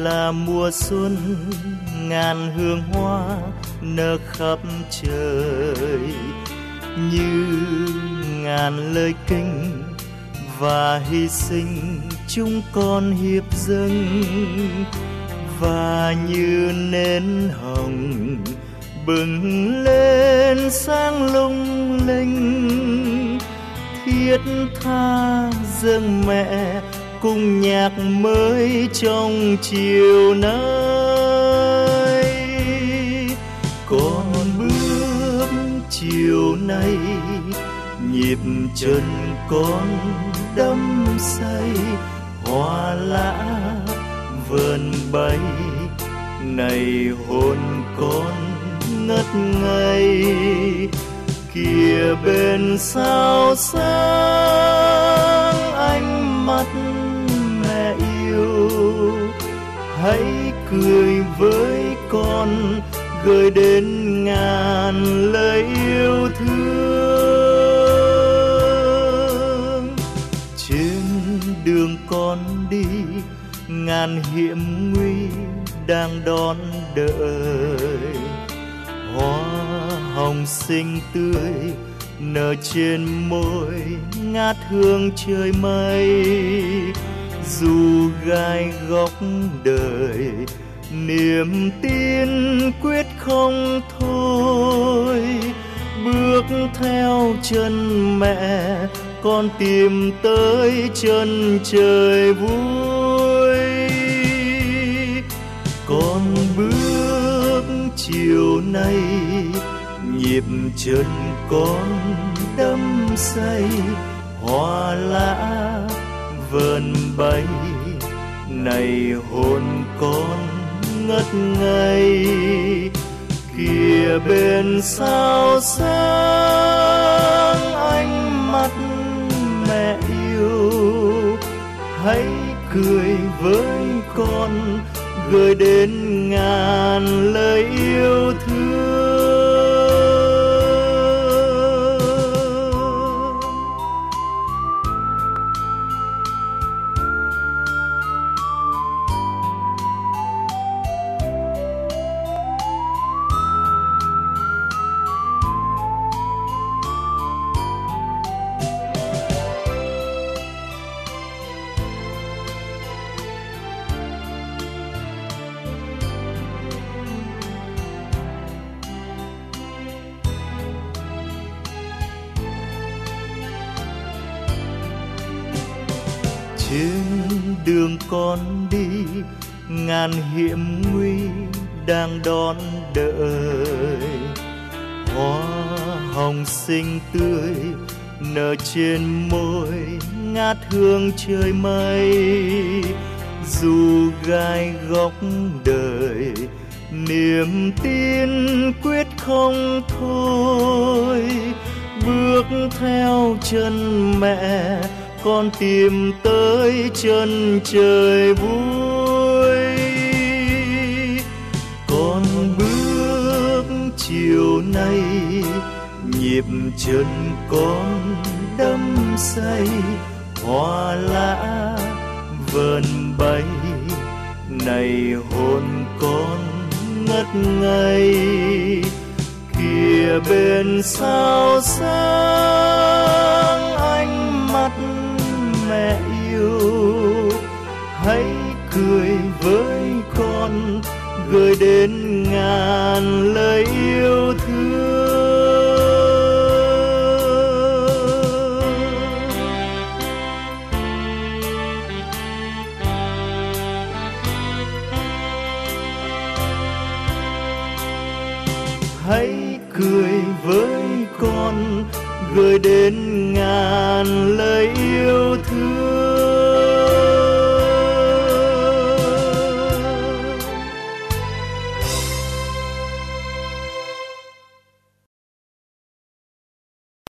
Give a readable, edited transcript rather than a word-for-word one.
là mùa xuân, ngàn hương hoa nở khắp trời, như ngàn lời kinh và hy sinh chúng con hiệp dâng, và như nến hồng bừng lên sáng lung linh, thiết tha dâng mẹ cùng nhạc mới trong chiều nay. Con bước chiều nay, nhịp chân con đắm say, hoa lã vườn bay, này hồn con ngất ngây. Kìa bên sao sáng ánh mắt mẹ yêu, hãy cười với con, gửi đến ngàn lời yêu thương. Trên đường con đi, ngàn hiểm nguy đang đón đợi, hoa hồng xinh tươi nở trên môi ngát hương trời mây. Dù gai góc đời, niềm tin quyết không thôi, bước theo chân mẹ con tìm tới chân trời vui. Con bước chiều nay, nhịp chân con đắm say, hoa lã vờn bay, này hồn con ngất ngây. Kìa bên sao sáng ánh mắt mẹ yêu, hãy cười với con, gửi đến ngàn lời yêu thương. Trên đường con đi, ngàn hiểm nguy đang đón đợi, hoa hồng xinh tươi nở trên môi ngát hương trời mây. Dù gai góc đời, niềm tin quyết không thôi, bước theo chân mẹ con tìm tới chân trời vui. Con bước chiều nay, nhịp chân con đắm say, hoa lã vờn bay, này hồn con ngất ngây. Kìa bên sao sáng ánh mắt mẹ yêu, hãy cười với con, gửi đến ngàn lời yêu thương. Hãy cười với con, gửi đến ngàn lời yêu thương.